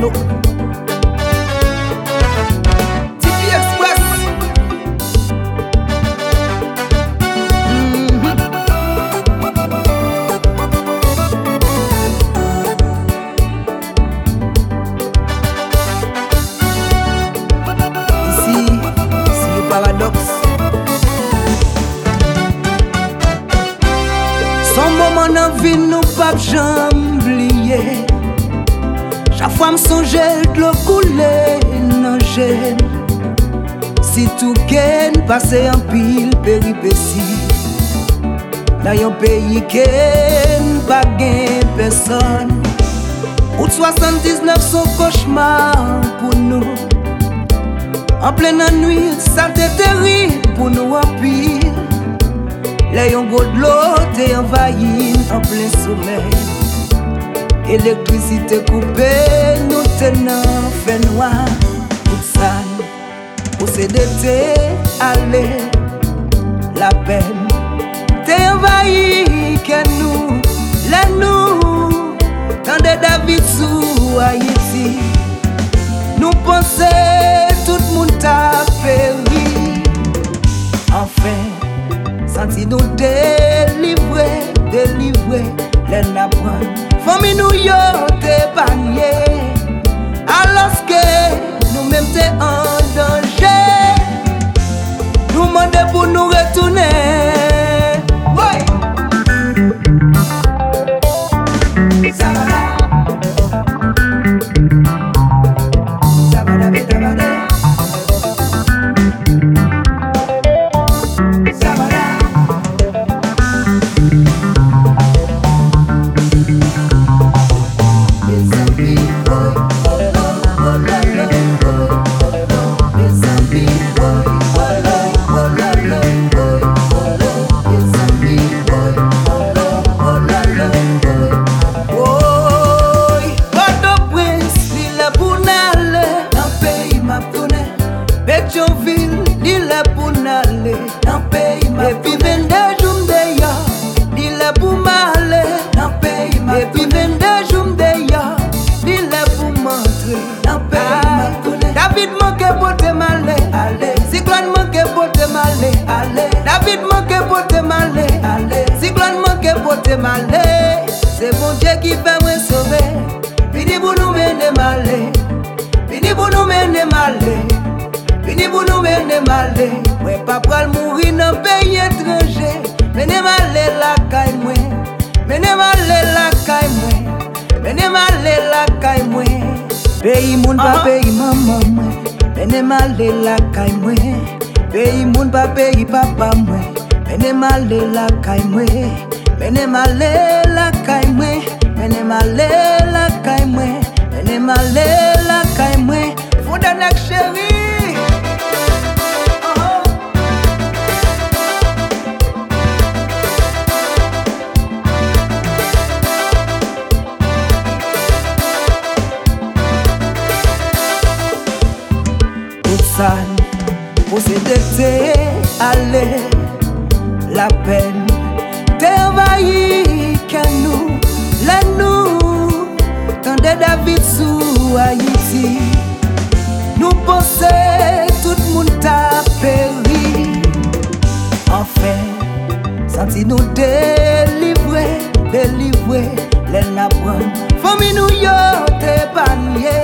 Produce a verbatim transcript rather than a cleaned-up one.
nous. T P Express. Mm-hmm. Ici, c'est le paradoxe. Son moment dans vie nous pas jamais oublier. Chaque fois me songe de l'eau couler dans gêne. Si tout gagne passer en pile péripétie. Dans un pays qui pas gagne personne. Août soixante-dix-neuf son cauchemar pour nous. En pleine nuit, ça t'est terrible pour nous en pile. L'ayon go de l'eau t'est envahi en plein sommeil. Électricité coupée, nous tenons fait noir. Tout ça, pour s'aider aller la peine. T'es envahi que nous, les nous, tant de David sous Haïti. Nous pensons tout le monde a péri. Enfin, senti nous délivrer, délivrer les napons. Famille nous yo te panier. Alors que nous même te en danger. Nous demandons pour nous retourner. Ouais. Ça va là. Ça va là, ça va là. David manque pour te malé, cyclone manque pour te malé. C'est bon Dieu qui fait me sauver. Fini pour nous mener malé, fini pour nous mener malé, fini pour nous mener malé. Ouais, papa mourir dans pays étranger. Menez malé la caille moi, menez malé la caille moi, menez malé la caille moi. Pays moun pas pays maman moi, menez malé la caille moi. Pays moun pa pays papa moi. Mene malé la caille moi. Mene malé la caille moi. Mene malé la caille moi. Mene malé la caille moi. Foudanak chéri. Oh. Oussan. Pour s'aider aller la peine. T'es envahi que nous, les nous, tant de David sous Haïti. Nous pensons tout le monde a péri. Enfin, senti nous délivrer, délivrer les napons. Famille nous yo te panier.